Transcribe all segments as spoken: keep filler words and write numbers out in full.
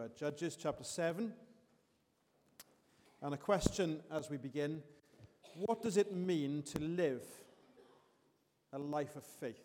uh, Judges chapter seven. And a question as we begin: what does it mean to live a life of faith?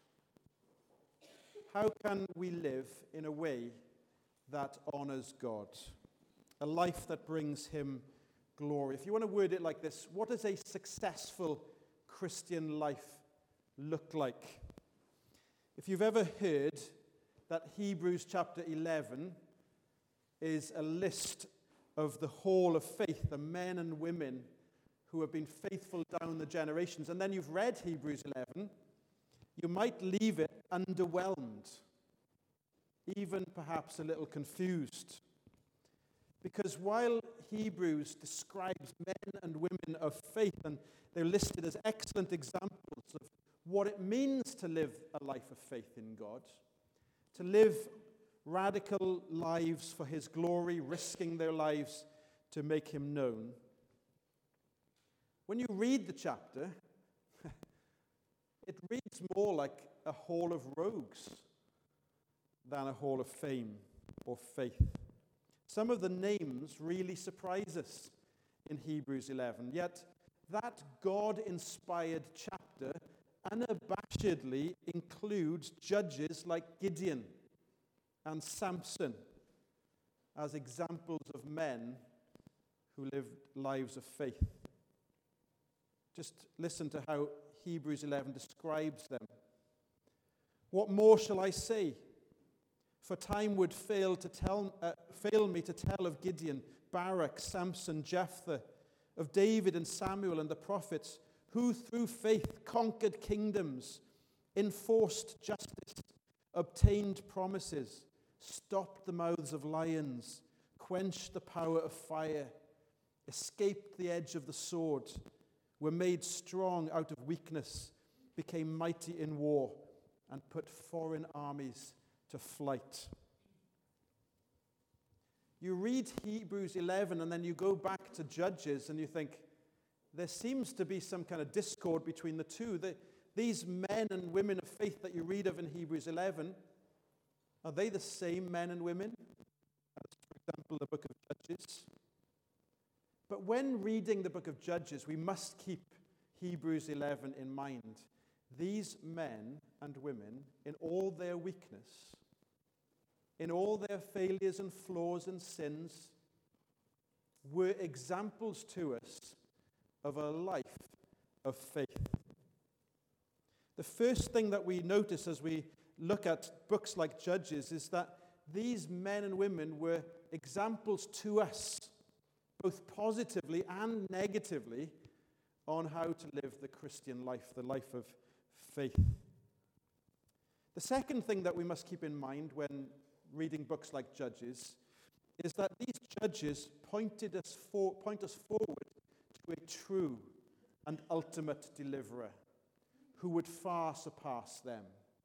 How can we live in a way that honors God? A life that brings him glory. If you want to word it like this: what does a successful Christian life look like? If you've ever heard that Hebrews chapter eleven is a list of the hall of faith, the men and women who have been faithful down the generations, and then you've read Hebrews eleven, you might leave it underwhelmed, even perhaps a little confused. Because while Hebrews describes men and women of faith, and they're listed as excellent examples of what it means to live a life of faith in God, to live radical lives for his glory, risking their lives to make him known. When you read the chapter, it reads more like a hall of rogues than a hall of fame or faith. Some of the names really surprise us in Hebrews eleven, yet that God-inspired chapter unabashedly includes judges like Gideon and Samson as examples of men who lived lives of faith. Just listen to how Hebrews eleven describes them. What more shall I say? For time would fail to tell, uh, fail me to tell of Gideon, Barak, Samson, Jephthah, of David and Samuel and the prophets, who through faith conquered kingdoms, enforced justice, obtained promises, stopped the mouths of lions, quenched the power of fire, escaped the edge of the sword, were made strong out of weakness, became mighty in war, and put foreign armies to flight. You read Hebrews eleven and then you go back to Judges and you think, there seems to be some kind of discord between the two. The, these men and women of faith that you read of in Hebrews eleven, are they the same men and women as, for example, the book of Judges? But when reading the book of Judges, we must keep Hebrews eleven in mind. These men and women, in all their weakness, in all their failures and flaws and sins, were examples to us of a life of faith. The first thing that we notice as we look at books like Judges is that these men and women were examples to us, both positively and negatively, on how to live the Christian life, the life of faith. The second thing that we must keep in mind when reading books like Judges is that these judges pointed us for, point us forward to a true and ultimate deliverer who would far surpass them.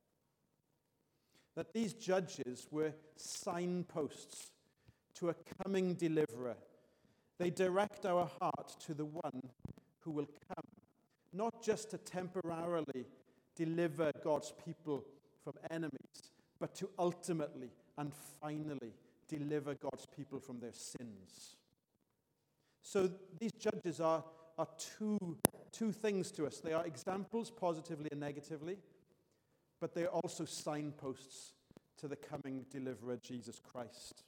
That these judges were signposts to a coming deliverer. They direct our heart to the one who will come, not just to temporarily deliver God's people from enemies, but to ultimately and finally deliver God's people from their sins. So these judges are, are two, two things to us. They are examples, positively and negatively, but they are also signposts to the coming deliverer, Jesus Christ.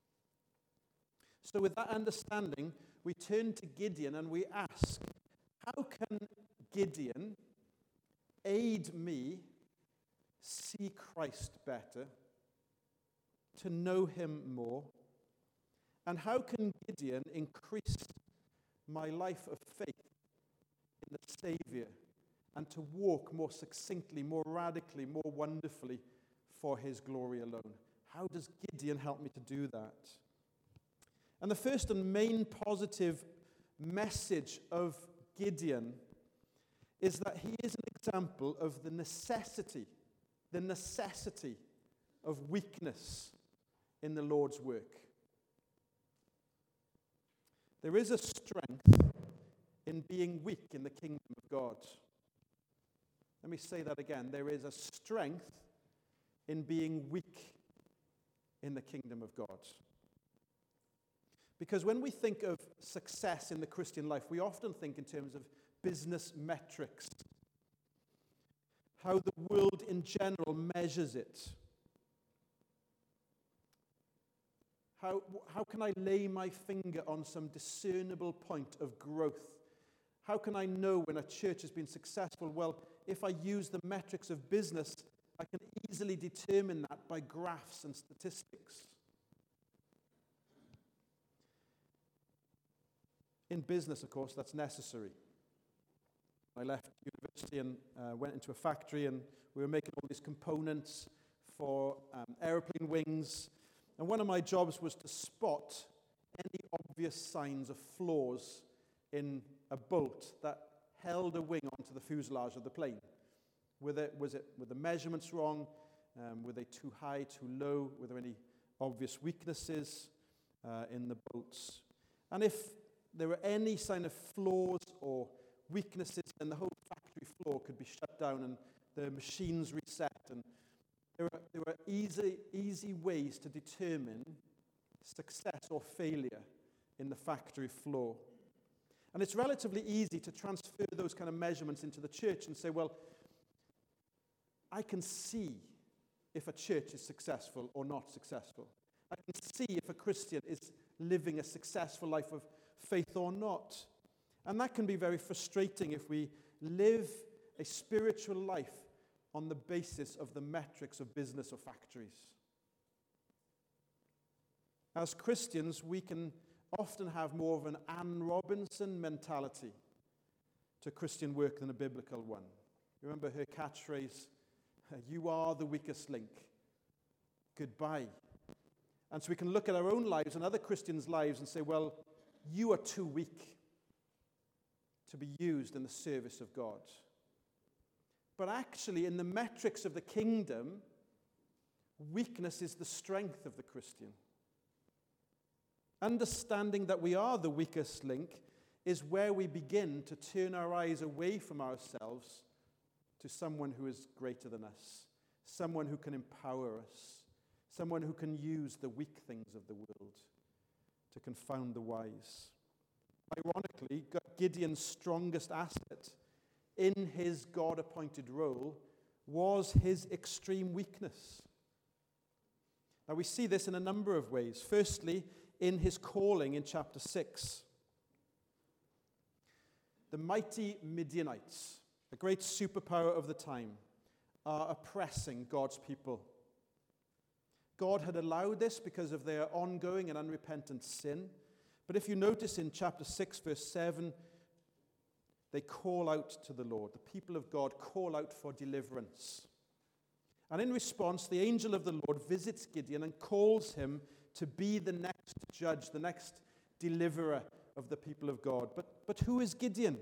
So with that understanding, we turn to Gideon and we ask, how can Gideon aid me see Christ better, to know him more? And how can Gideon increase my life of faith in the Savior and to walk more succinctly, more radically, more wonderfully for his glory alone? How does Gideon help me to do that? And the first and main positive message of Gideon is that he is an example of the necessity, the necessity of weakness in the Lord's work. There is a strength in being weak in the kingdom of God. Let me say that again. There is a strength in being weak in the kingdom of God. Because when we think of success in the Christian life, we often think in terms of business metrics, how the world in general measures it. How, how can I lay my finger on some discernible point of growth? How can I know when a church has been successful? Well, if I use the metrics of business, I can easily determine that by graphs and statistics. In business, of course, that's necessary. I left university and uh, went into a factory, and we were making all these components for um, aeroplane wings. And one of my jobs was to spot any obvious signs of flaws in a bolt that held a wing onto the fuselage of the plane. Were there, was it, were the measurements wrong? Um, were they too high, too low? Were there any obvious weaknesses uh, in the bolts? And if there were any sign of flaws or weaknesses, then the whole factory floor could be shut down and the machines reset. And there were, there were easy, easy ways to determine success or failure in the factory floor. And it's relatively easy to transfer those kind of measurements into the church and say, well, I can see if a church is successful or not successful. I can see if a Christian is living a successful life of faith or not. And that can be very frustrating if we live a spiritual life on the basis of the metrics of business or factories. As Christians, we can often have more of an Anne Robinson mentality to Christian work than a biblical one. You remember her catchphrase, "You are the weakest link. Goodbye." And so we can look at our own lives and other Christians' lives and say, well, you are too weak to be used in the service of God. But actually, in the metrics of the kingdom, weakness is the strength of the Christian. Understanding that we are the weakest link is where we begin to turn our eyes away from ourselves to someone who is greater than us, someone who can empower us, someone who can use the weak things of the world to confound the wise. Ironically, Gideon's strongest asset in his God-appointed role was his extreme weakness. Now, we see this in a number of ways. Firstly, in his calling in chapter six. The mighty Midianites, a great superpower of the time, are oppressing God's people. God had allowed this because of their ongoing and unrepentant sin. But if you notice in chapter six, verse seven, they call out to the Lord. The people of God call out for deliverance. And in response, the angel of the Lord visits Gideon and calls him to be the next judge, the next deliverer of the people of God. But, but who is Gideon?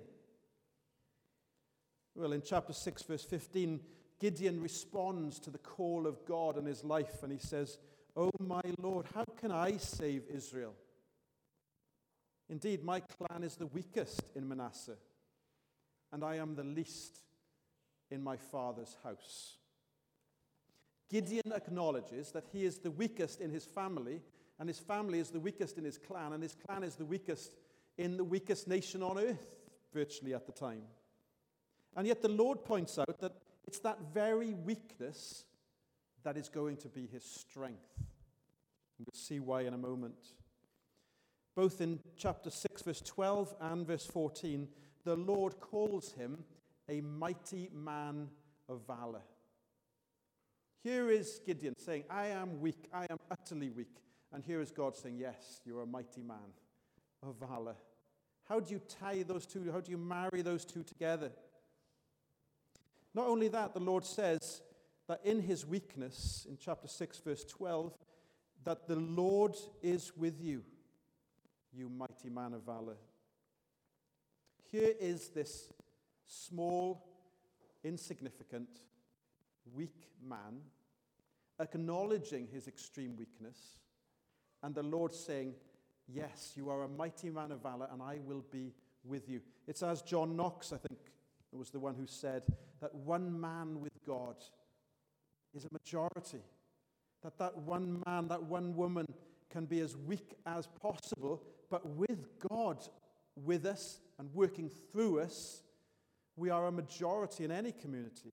Well, in chapter six, verse fifteen, Gideon responds to the call of God in his life, and he says, "Oh my Lord, how can I save Israel? Indeed, my clan is the weakest in Manasseh, and I am the least in my father's house." Gideon acknowledges that he is the weakest in his family, and his family is the weakest in his clan, and his clan is the weakest in the weakest nation on earth, virtually at the time. And yet the Lord points out that it's that very weakness that is going to be his strength. We'll see why in a moment. Both in chapter six, verse twelve and verse fourteen, the Lord calls him a mighty man of valor. Here is Gideon saying, I am weak, I am utterly weak. And here is God saying, yes, you're a mighty man of valor. How do you tie those two, how do you marry those two together? Not only that, the Lord says that in his weakness, in chapter six, verse twelve, that the Lord is with you, you mighty man of valor. Here is this small, insignificant, weak man acknowledging his extreme weakness, and the Lord saying, yes, you are a mighty man of valor, and I will be with you. It's as John Knox, I think, was the one who said that one man with God is a majority. That that one man, that one woman can be as weak as possible, but with God with us and working through us, we are a majority in any community.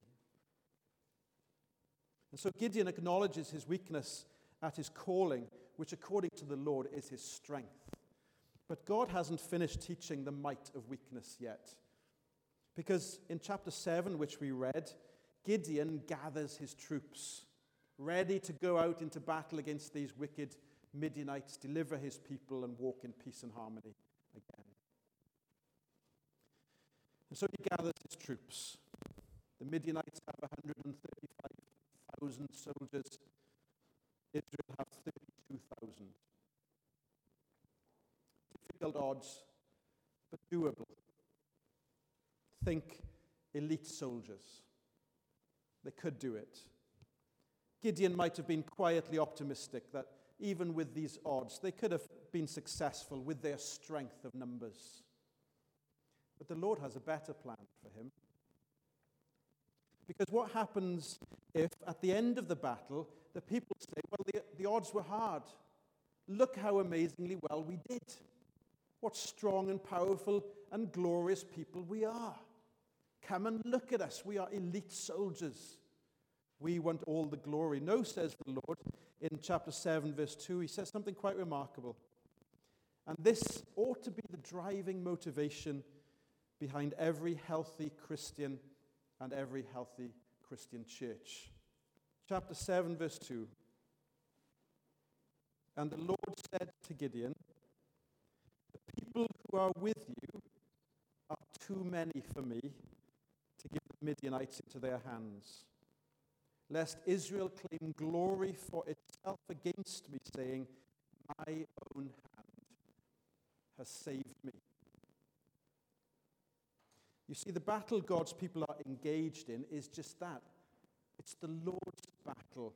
And so Gideon acknowledges his weakness at his calling, which according to the Lord is his strength. But God hasn't finished teaching the might of weakness yet. Because in chapter seven, which we read, Gideon gathers his troops, ready to go out into battle against these wicked Midianites, deliver his people, and walk in peace and harmony again. And so he gathers his troops. The Midianites have one hundred thirty-five thousand soldiers. Israel have thirty-two thousand. Difficult odds, but doable. Think elite soldiers. They could do it. Gideon might have been quietly optimistic that even with these odds, they could have been successful with their strength of numbers. But the Lord has a better plan for him. Because what happens if, at the end of the battle, the people say, well, the, the odds were hard. Look how amazingly well we did. What strong and powerful and glorious people we are. Come and look at us. We are elite soldiers. We want all the glory. No, says the Lord in chapter seven, verse two. He says something quite remarkable. And this ought to be the driving motivation behind every healthy Christian and every healthy Christian church. Chapter seven, verse two. And the Lord said to Gideon, the people who are with you are too many for me to give the Midianites into their hands, lest Israel claim glory for itself against me, saying, my own hand has saved me. You see, the battle God's people are engaged in is just that. It's the Lord's battle.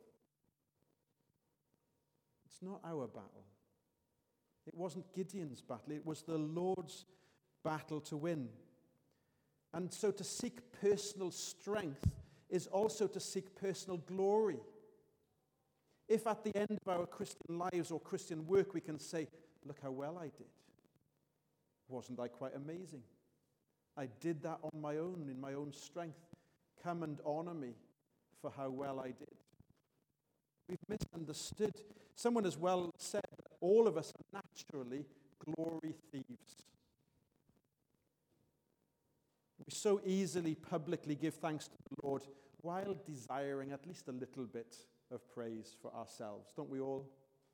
It's not our battle. It wasn't Gideon's battle. It was the Lord's battle to win. And so to seek personal strength is also to seek personal glory. If at the end of our Christian lives or Christian work we can say, look how well I did. Wasn't I quite amazing? I did that on my own, in my own strength. Come and honor me for how well I did. We've misunderstood. Someone has well said that all of us are naturally glory thieves. We so easily publicly give thanks to the Lord while desiring at least a little bit of praise for ourselves. Don't we all?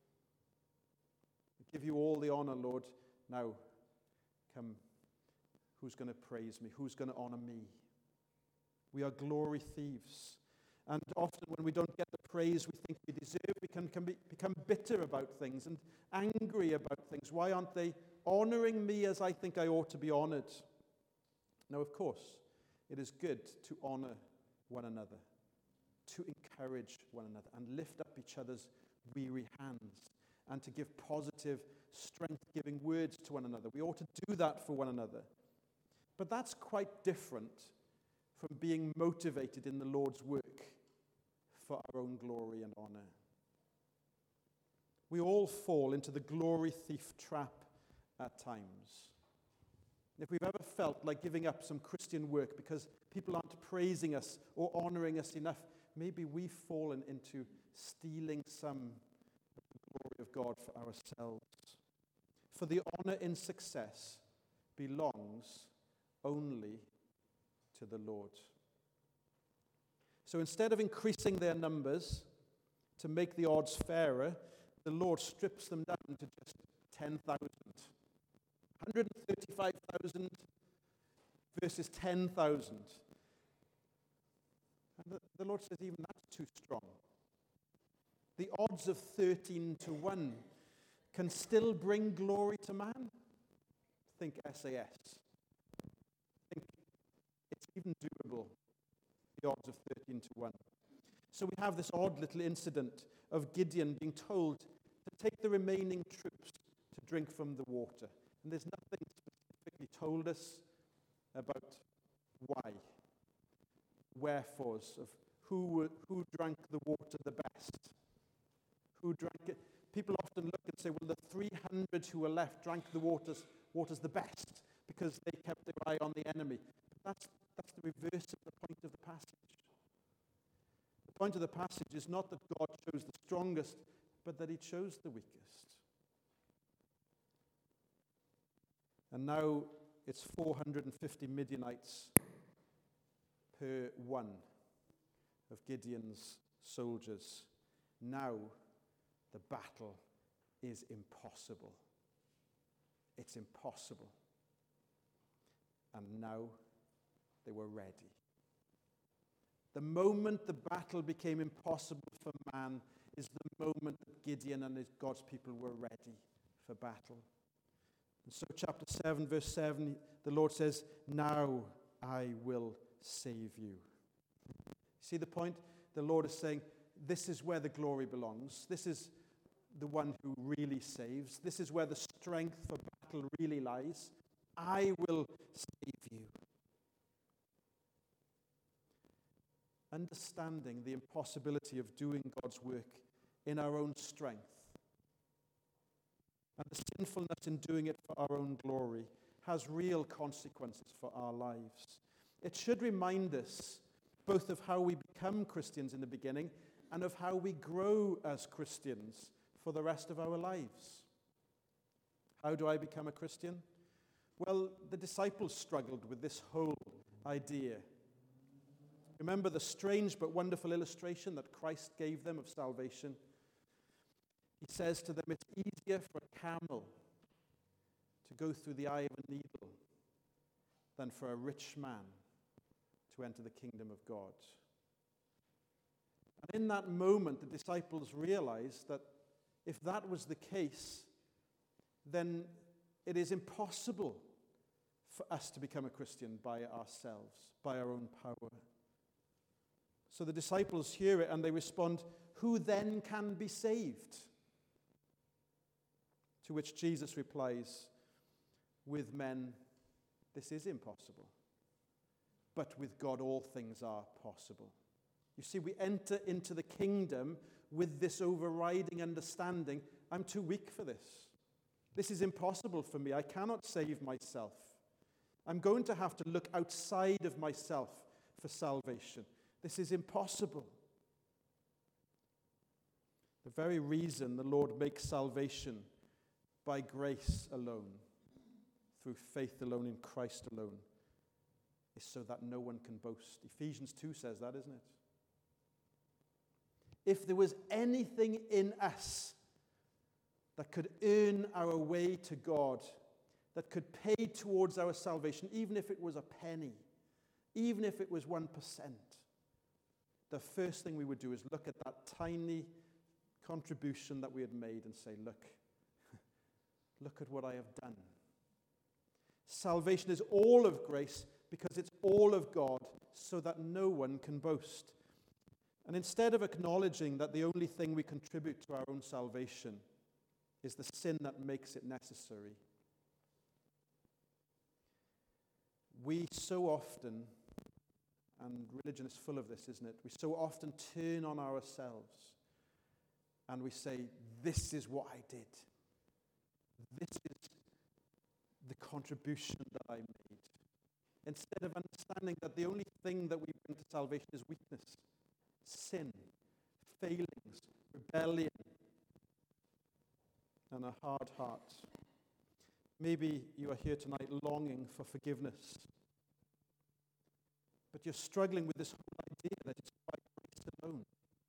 We give you all the honor, Lord. Now, come. Who's going to praise me? Who's going to honor me? We are glory thieves. And often when we don't get the praise we think we deserve, we can, can be, become bitter about things and angry about things. Why aren't they honoring me as I think I ought to be honored? Now, of course, it is good to honor one another, to encourage one another, and lift up each other's weary hands, and to give positive, strength-giving words to one another. We ought to do that for one another. But that's quite different from being motivated in the Lord's work for our own glory and honor. We all fall into the glory thief trap at times. If we've ever felt like giving up some Christian work because people aren't praising us or honoring us enough, maybe we've fallen into stealing some of the glory of God for ourselves. For the honor in success belongs only to the Lord. So instead of increasing their numbers to make the odds fairer, the Lord strips them down to just ten thousand. one hundred thirty-five thousand versus ten thousand. And the, the Lord says even that's too strong. The odds of thirteen to one can still bring glory to man. Think S A S. Think it's even doable, the odds of thirteen to one. So we have this odd little incident of Gideon being told to take the remaining troops to drink from the water. And there's nothing specifically told us about why, wherefores, of who who drank the water the best, who drank it. people often look and say, well, the three hundred who were left drank the waters, waters the best because they kept their eye on the enemy. But that's, that's the reverse of the point of the passage. The point of the passage is not that God chose the strongest, but that he chose the weakest. And now it's four hundred fifty Midianites per one of Gideon's soldiers. Now the battle is impossible. It's impossible. And now they were ready. The moment the battle became impossible for man is the moment that Gideon and his God's people were ready for battle. And so chapter seven, verse seven, the Lord says, now I will save you. See the point? The Lord is saying, this is where the glory belongs. This is the one who really saves. This is where the strength for battle really lies. I will save you. Understanding the impossibility of doing God's work in our own strength and the sinfulness in doing it for our own glory has real consequences for our lives. It should remind us both of how we become Christians in the beginning and of how we grow as Christians for the rest of our lives. How do I become a Christian? Well, the disciples struggled with this whole idea. Remember the strange but wonderful illustration that Christ gave them of salvation? He says to them, it's easier for a camel to go through the eye of a needle than for a rich man to enter the kingdom of God. And in that moment, the disciples realized that if that was the case, then it is impossible for us to become a Christian by ourselves, by our own power. So the disciples hear it and they respond, who then can be saved? To which Jesus replies, with men, this is impossible. But with God, all things are possible. You see, we enter into the kingdom with this overriding understanding, I'm too weak for this. This is impossible for me. I cannot save myself. I'm going to have to look outside of myself for salvation. This is impossible. The very reason the Lord makes salvation by grace alone, through faith alone, in Christ alone, is so that no one can boast. Ephesians two says that, isn't it? If there was anything in us that could earn our way to God, that could pay towards our salvation, even if it was a penny, even if it was one percent, the first thing we would do is look at that tiny contribution that we had made and say, look, look at what I have done. Salvation is all of grace because it's all of God, so that no one can boast. And instead of acknowledging that the only thing we contribute to our own salvation is the sin that makes it necessary, we so often, and religion is full of this, isn't it? We so often turn on ourselves and we say, this is what I did. This is the contribution that I made. Instead of understanding that the only thing that we bring to salvation is weakness, sin, failings, rebellion, and a hard heart. Maybe you are here tonight longing for forgiveness, but you're struggling with this whole idea that it's by grace alone.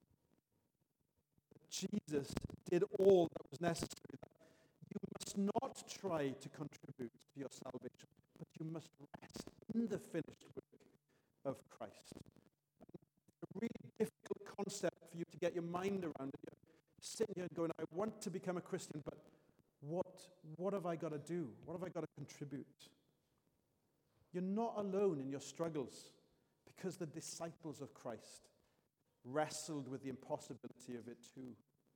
That Jesus did all that was necessary. That you must not try to contribute to your salvation, but you must rest in the finished work of Christ. It's a really difficult concept for you to get your mind around. You're sitting here going, I want to become a Christian, but what, what have I got to do? What have I got to contribute? You're not alone in your struggles, because the disciples of Christ wrestled with the impossibility of it too.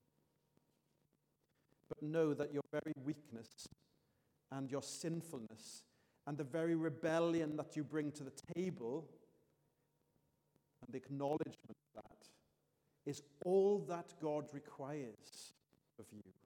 But know that your very weakness and your sinfulness and the very rebellion that you bring to the table and the acknowledgement of that is all that God requires of you.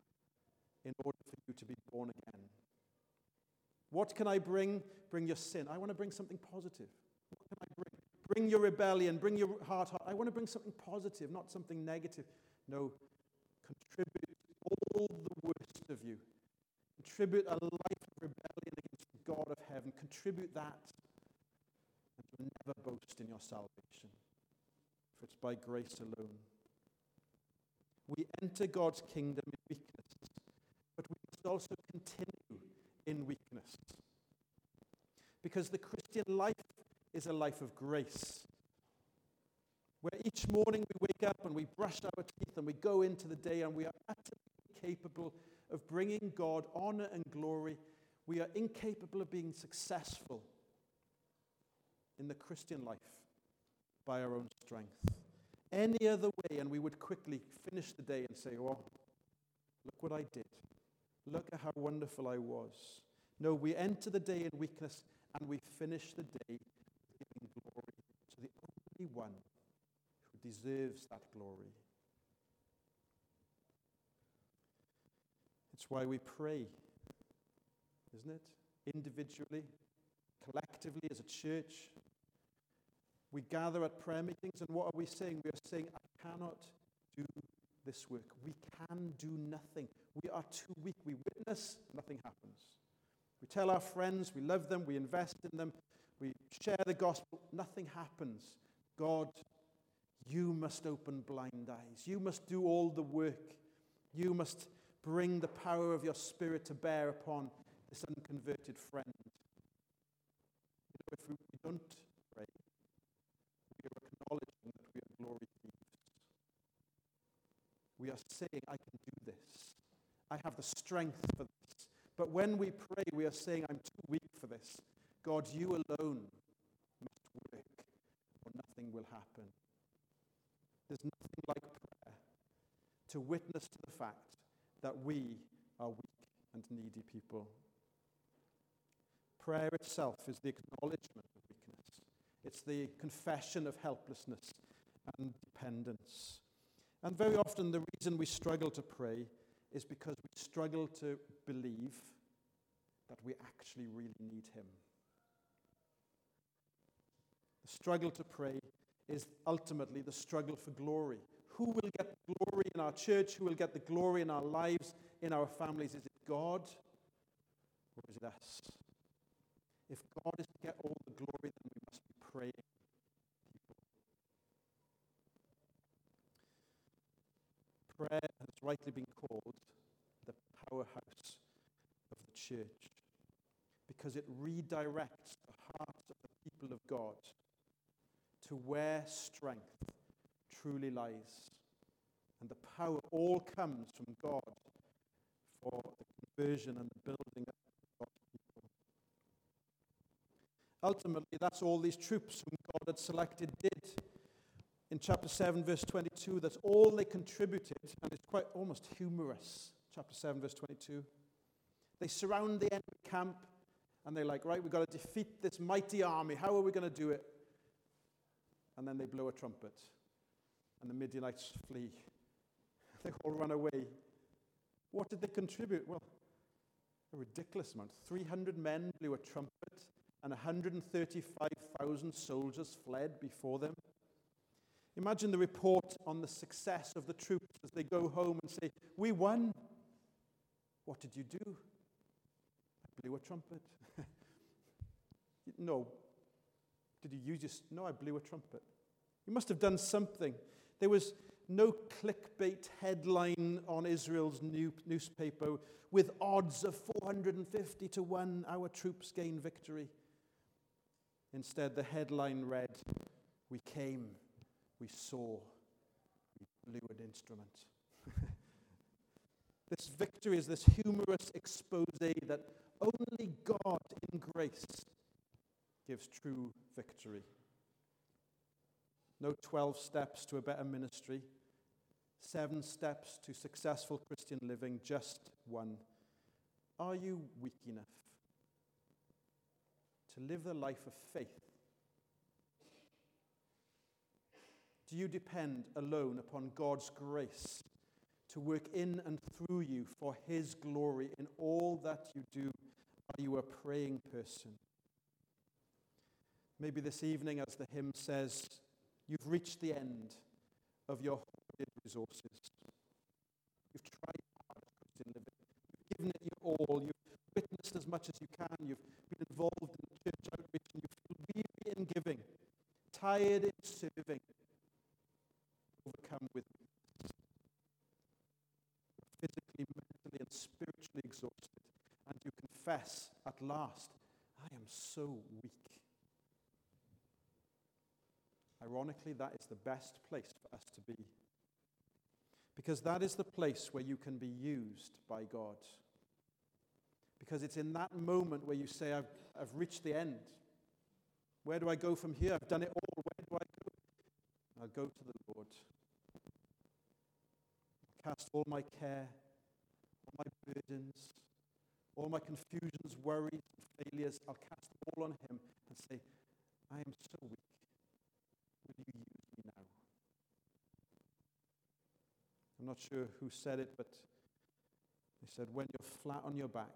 in order for you to be born again. What can I bring? Bring your sin. I want to bring something positive. What can I bring? Bring your rebellion. Bring your hard heart. I want to bring something positive, not something negative. No, contribute all the worst of you. Contribute a life of rebellion against the God of heaven. Contribute that. And you'll never boast in your salvation. For it's by grace alone. We enter God's kingdom in weakness, but we must also continue in weakness. Because the Christian life is a life of grace, where each morning we wake up and we brush our teeth and we go into the day and we are utterly capable of bringing God honor and glory. We are incapable of being successful in the Christian life by our own strength. Any other way, and we would quickly finish the day and say, oh, look what I did. Look at how wonderful I was. No, we enter the day in weakness, and we finish the day giving glory to the only one who deserves that glory. It's why we pray, isn't it? Individually, collectively as a church. We gather at prayer meetings, and what are we saying? We are saying, I cannot do this work. We can do nothing. We are too weak. We witness, nothing happens. We tell our friends, we love them, we invest in them, we share the gospel, nothing happens. God, you must open blind eyes. You must do all the work. You must bring the power of your Spirit to bear upon this unconverted friend. You know, if we don't pray, we are acknowledging that we are glory thieves. We are saying, I can do this. I have the strength for this. But when we pray, we are saying, I'm too weak for this. God, you alone must work, or nothing will happen. There's nothing like prayer to witness to the fact that we are weak and needy people. Prayer itself is the acknowledgement of weakness. It's the confession of helplessness and dependence. And very often the reason we struggle to pray is because we struggle to believe that we actually really need him. The struggle to pray is ultimately the struggle for glory. Who will get the glory in our church? Who will get the glory in our lives, in our families? Is it God or is it us? If God is to get all the glory, then we must be praying. Prayer has rightly been called the powerhouse of the church because it redirects the hearts of the people of God to where strength truly lies. And the power all comes from God for the conversion and the building up of God's people. Ultimately, that's all these troops whom God had selected did. In chapter seven, verse twenty-two, that's all they contributed, and it's quite almost humorous. Chapter seven, verse twenty-two. They surround the enemy camp, and they're like, right, we've got to defeat this mighty army. How are we going to do it? And then they blow a trumpet, and the Midianites flee. They all run away. What did they contribute? Well, a ridiculous amount. three hundred men blew a trumpet, and one hundred thirty-five thousand soldiers fled before them. Imagine the report on the success of the troops as they go home and say, we won. What did you do? I blew a trumpet. No. Did you use your... No, I blew a trumpet. You must have done something. There was no clickbait headline on Israel's new newspaper with odds of four hundred fifty to one, our troops gain victory. Instead, the headline read, we came, we saw, we blew an instrument. This victory is this humorous expose that only God in grace gives true victory. No twelve steps to a better ministry, seven steps to successful Christian living, just one. Are you weak enough to live the life of faith? Do you depend alone upon God's grace to work in and through you for his glory in all that you do. Are you a praying person? Maybe this evening, as the hymn says, you've reached the end of your hoarded resources. You've tried hard at Christian living. You've given it your all. You've witnessed as much as you can. You've been involved in church outreach, and you feel weary in giving, tired in serving, overcome with physically, mentally, and spiritually exhausted. And you confess at last, I am so weak. Ironically, that is the best place for us to be. Because that is the place where you can be used by God. Because it's in that moment where you say, I've, I've reached the end. Where do I go from here? I've done it all. Where do I go? I'll go to the Lord. Cast all my care, all my burdens, all my confusions, worries, and failures. I'll cast all on him and say, I am so weak. Will you use me now? I'm not sure who said it, but they said, when you're flat on your back,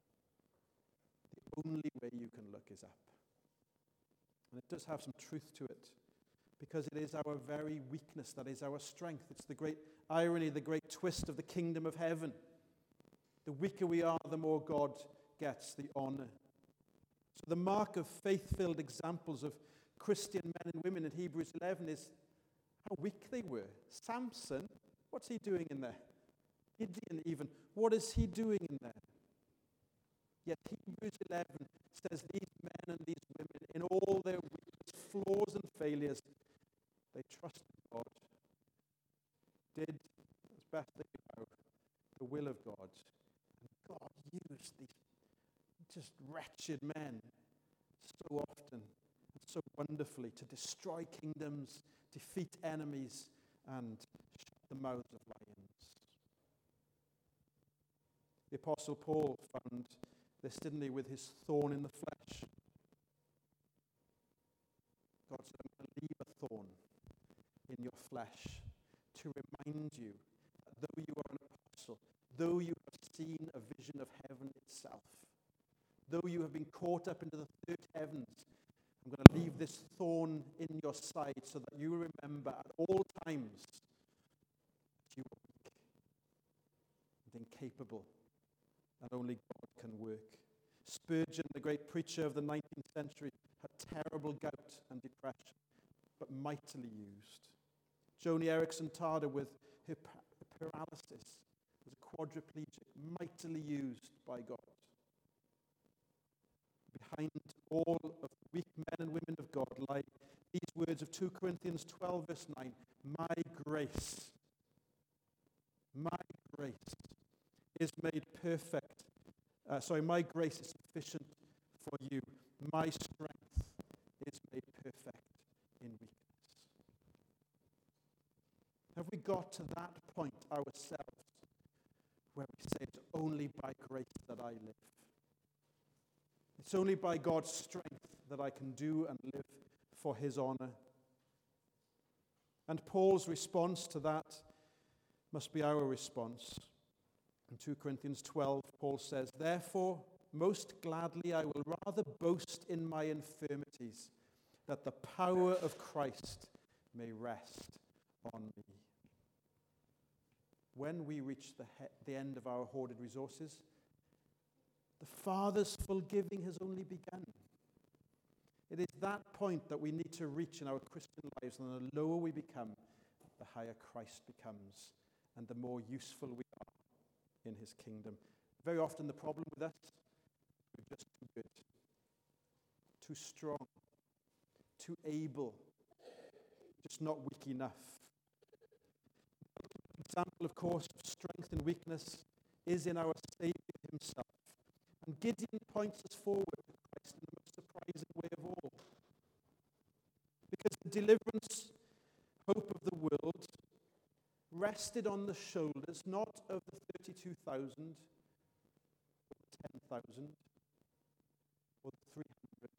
the only way you can look is up. And it does have some truth to it, because it is our very weakness that is our strength. It's the great irony, the great twist of the kingdom of heaven. The weaker we are, the more God gets the honor. So the mark of faith-filled examples of Christian men and women in Hebrews eleven is how weak they were. Samson, what's he doing in there? Gideon even, what is he doing in there? Yet Hebrews eleven says these men and these women, in all their weakness, flaws and failures, they trusted God, did as best they could the will of God. And God used these just wretched men so often and so wonderfully to destroy kingdoms, defeat enemies, and shut the mouths of lions. The Apostle Paul found this, didn't he, with his thorn in the flesh. God said, I'm going to leave a thorn in your flesh to remind you that though you are an apostle, though you have seen a vision of heaven itself, though you have been caught up into the third heavens, I'm going to leave this thorn in your side so that you remember at all times that you are weak and incapable, and only God can work. Spurgeon, the great preacher of the nineteenth century, had terrible gout and depression, but mightily used. Joni Eareckson Tada, with her paralysis, was a quadriplegic, mightily used by God. Behind all of the weak men and women of God lie these words of two Corinthians twelve, verse nine, my grace, my grace is made perfect. Uh, sorry, my grace is sufficient for you. My strength is made perfect in weakness. Have we got to that point ourselves where we say it's only by grace that I live? It's only by God's strength that I can do and live for his honor. And Paul's response to that must be our response. In two Corinthians twelve, Paul says, therefore, most gladly I will rather boast in my infirmities, that the power of Christ may rest on me. When we reach the, he- the end of our hoarded resources, the Father's full giving has only begun. It is that point that we need to reach in our Christian lives, and the lower we become, the higher Christ becomes, and the more useful we are in his kingdom. Very often the problem with us, we're just too good, too strong, too able, just not weak enough. An example, of course, of strength and weakness is in our Savior himself. And Gideon points us forward to Christ in the most surprising way of all. Because the deliverance, hope of the world, rested on the shoulders not of the thirty-two thousand, or the ten thousand, or the three hundred,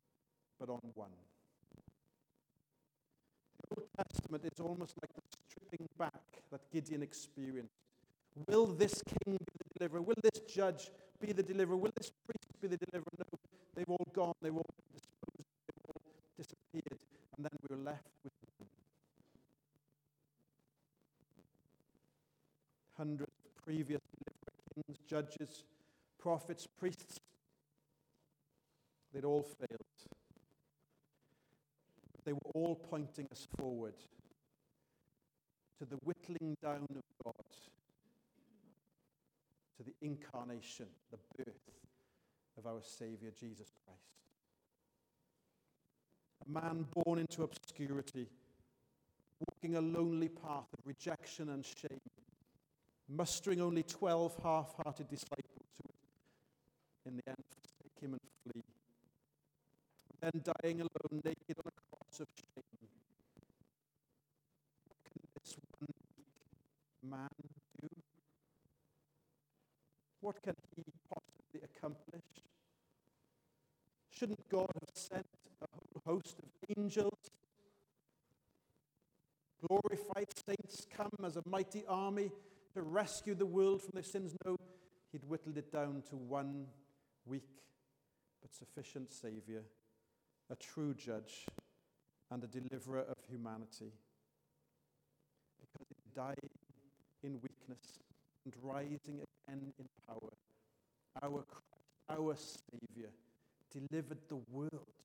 but on one. The Old Testament is almost like the stripping holding back that Gideon experienced. Will this king be the deliverer? Will this judge be the deliverer? Will this priest be the deliverer? No, they've all gone. They've all been disposed. They've all disappeared. And then we were left with hundreds of previous deliverer kings, judges, prophets, priests. They'd all failed. They were all pointing us forward to the whittling down of God, to the incarnation, the birth of our Savior, Jesus Christ. A man born into obscurity, walking a lonely path of rejection and shame, mustering only twelve half-hearted disciples who would, in the end, forsake him and flee. Then dying alone, naked on a cross of shame. What can this one weak man do? What can he possibly accomplish? Shouldn't God have sent a whole host of angels, glorified saints, come as a mighty army to rescue the world from their sins? No, he'd whittled it down to one weak but sufficient Savior, a true judge and a deliverer of humanity. Because in dying in weakness and rising again in power, our Christ, our Savior, delivered the world